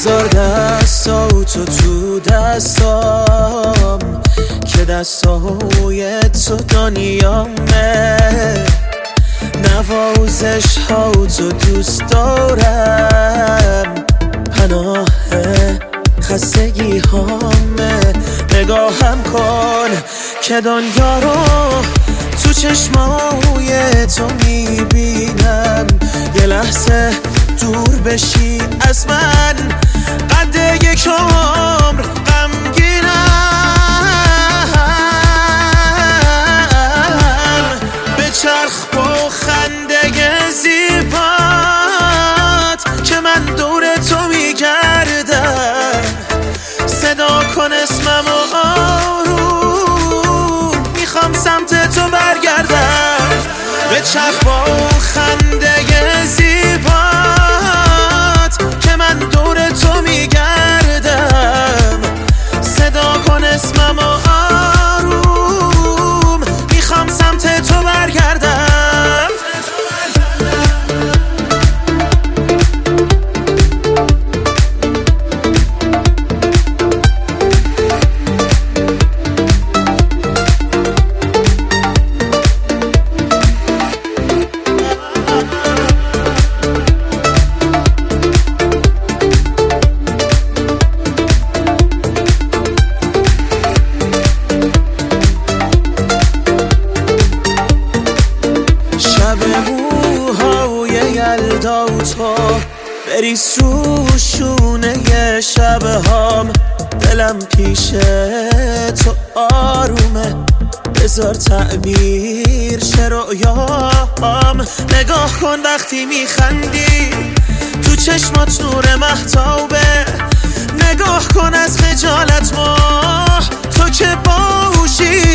بذار دستاتو تو دستام که دستای تو دنیامه، نوازش ها تو دوست دارم، پناه خستگی هامه. نگاهم کن که دنیا رو تو چشمای تو میبینم، یه لحظه دور بشی از من، قد یک عمر غمگینم. به چرخ با خنده زیبات که من دور تو میگردم، صدا کن اسمم و آروم میخوام سمت تو برگردم. به چرخ با خنده زیبات که من دور تو میگردم، صدا کن اسمم و آروم میخوام سمت تو برگردم. تو بریز رو شونه شبهام، دلم پیش تو آرومه، بذار تعبیر شه رؤیام. نگاه کن وقتی میخندی تو چشمات نور مهتابه، نگاه کن از خجالت ما تو که باهوشی